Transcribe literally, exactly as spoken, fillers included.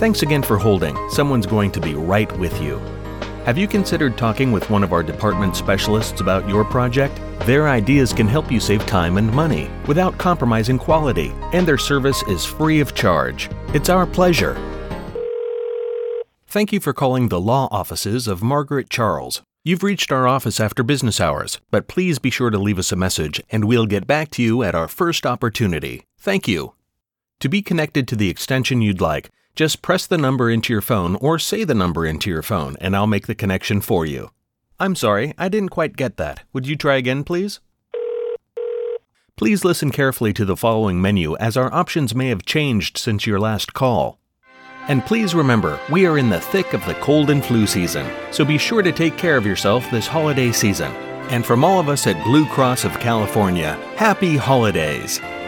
Thanks again for holding. Someone's going to be right with you. Have you considered talking with one of our department specialists about your project? Their ideas can help you save time and money without compromising quality, and their service is free of charge. It's our pleasure. Thank you for calling the law offices of Margaret Charles. You've reached our office after business hours, but please be sure to leave us a message and we'll get back to you at our first opportunity. Thank you. To be connected to the extension you'd like, just press the number into your phone or say the number into your phone and I'll make the connection for you. I'm sorry, I didn't quite get that. Would you try again, please? Please listen carefully to the following menu as our options may have changed since your last call. And please remember, we are in the thick of the cold and flu season, so be sure to take care of yourself this holiday season. And from all of us at Blue Cross of California, happy holidays!